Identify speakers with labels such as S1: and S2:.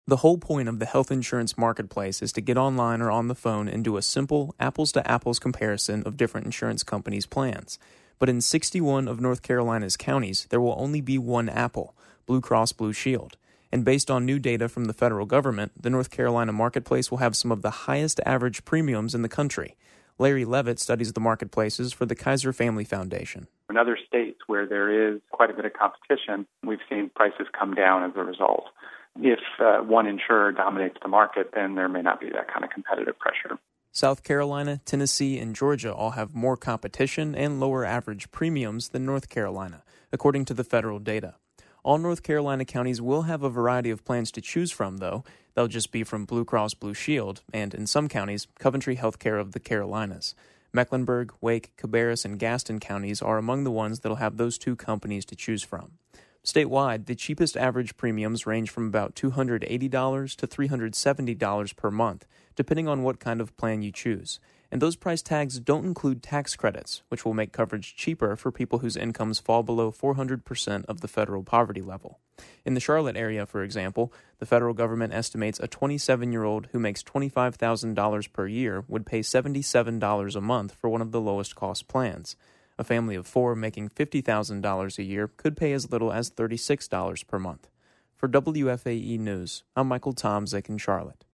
S1: The whole point of the health insurance marketplace is to get online or on the phone and do a simple apples-to-apples comparison of different insurance companies' plans. But in 61 of North Carolina's counties, there will only be one Apple, Blue Cross Blue Shield. And based on new data from the federal government, the North Carolina marketplace will have some of the highest average premiums in the country. Larry Levitt studies the marketplaces for the Kaiser Family Foundation.
S2: In other states where there is quite a bit of competition, we've seen prices come down as a result. If one insurer dominates the market, then there may not be that kind of competitive pressure.
S1: South Carolina, Tennessee, and Georgia all have more competition and lower average premiums than North Carolina, according to the federal data. All North Carolina counties will have a variety of plans to choose from, though. They'll just be from Blue Cross Blue Shield and, in some counties, Coventry Healthcare of the Carolinas. Mecklenburg, Wake, Cabarrus, and Gaston counties are among the ones that'll have those two companies to choose from. Statewide, the cheapest average premiums range from about $280 to $370 per month, depending on what kind of plan you choose. And those price tags don't include tax credits, which will make coverage cheaper for people whose incomes fall below 400% of the federal poverty level. In the Charlotte area, for example, the federal government estimates a 27-year-old who makes $25,000 per year would pay $77 a month for one of the lowest cost plans. A family of four making $50,000 a year could pay as little as $36 per month. For WFAE News, I'm Michael Tomzik in Charlotte.